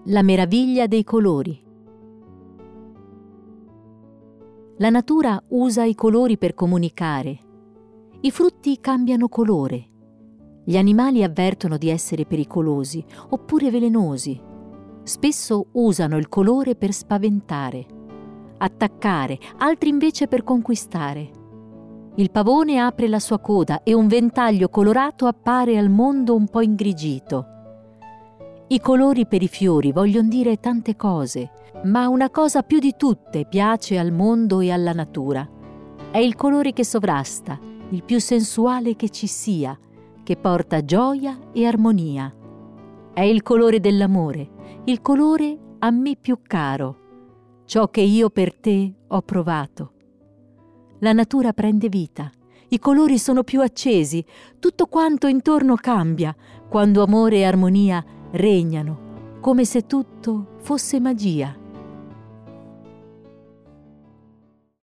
La meraviglia dei colori. La natura usa i colori per comunicare. I frutti cambiano colore. Gli animali avvertono di essere pericolosi oppure velenosi. Spesso usano il colore per spaventare, attaccare, altri invece per conquistare. Il pavone apre la sua coda e un ventaglio colorato appare al mondo un po' ingrigito. I colori per i fiori vogliono dire tante cose, ma una cosa più di tutte piace al mondo e alla natura. È il colore che sovrasta, il più sensuale che ci sia, che porta gioia e armonia. È il colore dell'amore, il colore a me più caro, ciò che io per te ho provato. La natura prende vita, i colori sono più accesi, tutto quanto intorno cambia, quando amore e armonia regnano, come se tutto fosse magia.